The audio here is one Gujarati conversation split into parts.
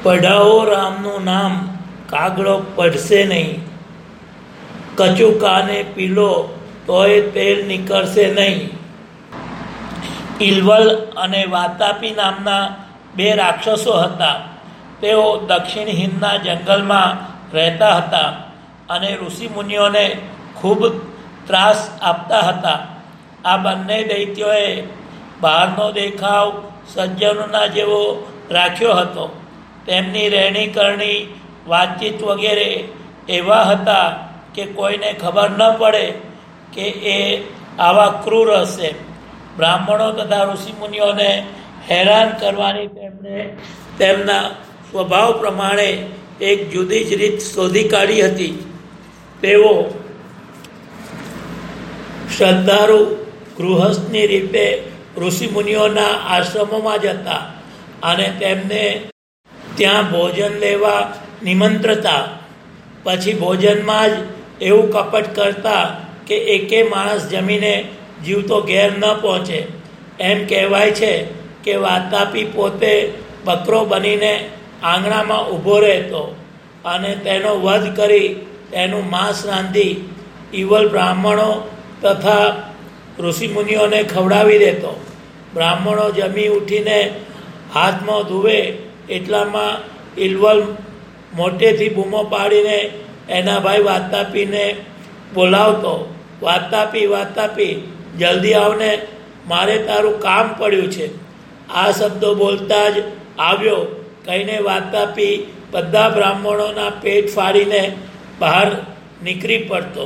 પઢાઓ રામનું નામ, કાગડો પડશે નહીં. કચું કાને પીલો તોય તેલ નીકળશે નહીં. ઇલવલ અને વાતાપી નામના બે રાક્ષસો હતા. તેઓ દક્ષિણ હિંદના જંગલમાં રહેતા હતા અને ઋષિમુનિઓને ખૂબ ત્રાસ આપતા હતા. આ બંને દૈત્યોએ બહારનો દેખાવ સજ્જનોના જેવો રાખ્યો હતો. તેમની રહેણી કરણી, વાતચીત વગેરે એવા હતા કે કોઈને ખબર ન પડે કે એ આવા ક્રૂર હશે. બ્રાહ્મણો તથા ઋષિમુનિઓને હેરાન કરવાની તેમણે તેમના સ્વભાવ પ્રમાણે એક જુદી જ રીત શોધી કાઢી હતી. તેઓ શ્રદ્ધાળુ ગૃહસ્થની રીતે ઋષિમુનિઓના આશ્રમોમાં જતા અને તેમને ત્યાં ભોજન લેવા નિમંત્રતા. પછી ભોજનમાં જ એવું કપટ કરતા કે એકે માણસ જમીને જીવતો ઘેર ન પહોંચે. એમ કહેવાય છે કે વાતાપી પોતે બકરો બનીને આંગણામાં ઊભો રહેતો અને તેનો વધ કરી તેનું માંસ રાંધી ઇવલ બ્રાહ્મણો તથા ઋષિમુનિઓને ખવડાવી દેતો. બ્રાહ્મણો જમી ઉઠીને હાથમાં ધુવે એટલામાં ઇલવલ મોટેથી બૂમો પાડીને એના ભાઈ વાતાપીને બોલાવતો. વાતાપી, વાતાપી, જલ્દી આવને, મારે તારું કામ પડ્યું છે. આ શબ્દો બોલતા જ આવ્યો કહીને વાતાપી બધા બ્રાહ્મણોના પેટ ફાડીને બહાર નીકળી પડતો.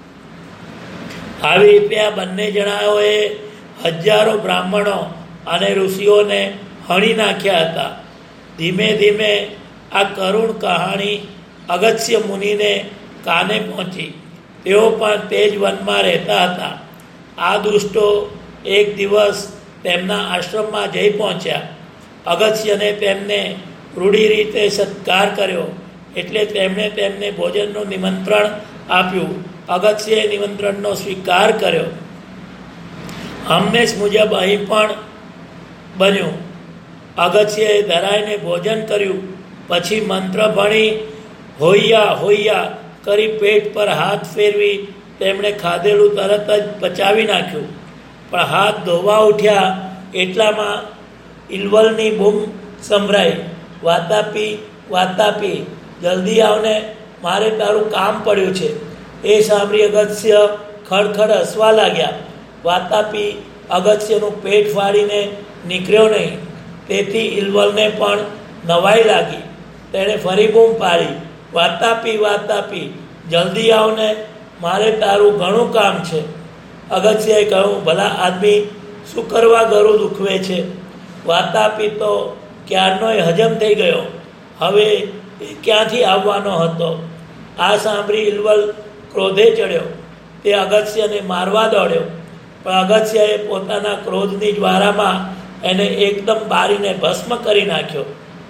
આવી રીતે આ બંને જણાઓએ હજારો બ્રાહ્મણો અને ઋષિઓને હણી નાખ્યા હતા. ધીમે ધીમે આ કરુણ કહાણી અગસ્ત્ય મુનિને કાને પહોંચી. તેઓ પણ તે જ વનમાં રહેતા હતા. આ દુષ્ટો એક દિવસ તેમના આશ્રમમાં જઈ પહોંચ્યા. અગસ્ત્યને તેમને રૂઢી રીતે સત્કાર કર્યો એટલે તેમણે તેમને ભોજનનું નિમંત્રણ આપ્યું. અગસ્ત્યએ નિમંત્રણનો સ્વીકાર કર્યો. હંમેશ મુજબ અહીં પણ બન્યું. અગસ્ત્યએ ધરાઈને ભોજન કર્યું. પછી મંત્ર ભણી હોయ్યા હોయ్યા કરી પેટ પર હાથ ફેરવી તેમણે ખાધેલું તરત જ પચાવી નાખ્યું. પણ હાથ ધોવા ઉઠ્યા એટલામાં ઇલવલની બૂમ સંભળાઈ, વાતાપી, વાતાપી, જલ્દી આવને, મારે તારું કામ પડ્યું છે. એ સાંભળી અગસ્ત્ય ખડખડ હસવા લાગ્યા. વાતાપી અગસ્ત્યનું પેટ ફાડીને નીકળ્યો નહીં. તેથી ઇલવલને પણ નવાઈ લાગી. તેણે ફરી બૂમ પાડી, વાતાપી, વાતાપી, જલ્દી આવને, મારે તારું ઘણું કામ છે. અગસ્ત્યએ કહ્યું, ભલા આદમી, શું કરવા ગળું દુખવે છે? વાતાપી તો ક્યારનોય હજમ થઈ ગયો, હવે એ ક્યાંથી આવવાનો હતો? આ સાંભળી ઇલવલ ક્રોધે ચડ્યો. તે અગસ્ત્યને મારવા દોડ્યો. પણ અગસ્ત્યએ પોતાના ક્રોધની જ્વારામાં એને એકદમ બારીને ભસ્મ કરી નાખ્યો.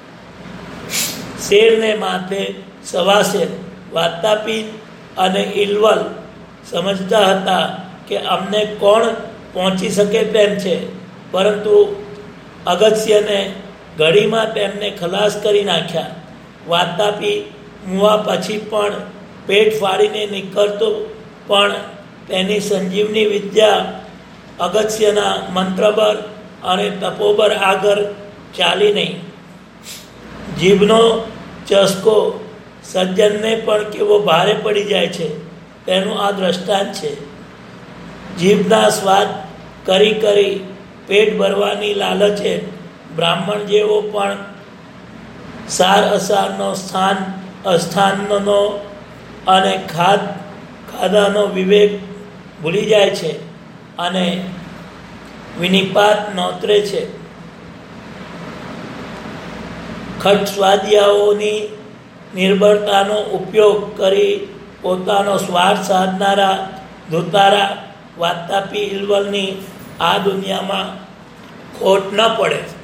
શેરને માથે સવા શેર. વાતાપી અને ઇલવલ સમજતા હતા કે અમને કોણ પહોંચી શકે તેમ છે, પરંતુ અગસ્ત્યને ઘડીમાં તેમને ખલાસ કરી નાખ્યા. વાતાપી મુવા પછી પણ પેટ ફાડીને નીકળતો, પણ તેની સંજીવની વિદ્યા અગસ્ત્યના મંત્રબળ અને તપોબળ આગળ ચાલી નહીં. જીભનો ચસ્કો સજ્જનને પણ કેવો ભારે પડી જાય છે તેનું આ દ્રષ્ટાંત છે. જીભના સ્વાદ કરી કરી પેટ ભરવાની લાલચે બ્રાહ્મણ જેવો પણ સાર અસારનો, સ્થાન અસ્થાનનો અને ખાધાનો વિવેક ભૂલી જાય છે અને વિનિપાત નોતરે છે. ખટસ્વાદિયાઓની નિર્બળતાનો ઉપયોગ કરી પોતાનો સ્વાર્થ સાધનારા ધોતારા વાતાપી ઇલવલની આ દુનિયામાં ખોટ ન પડે.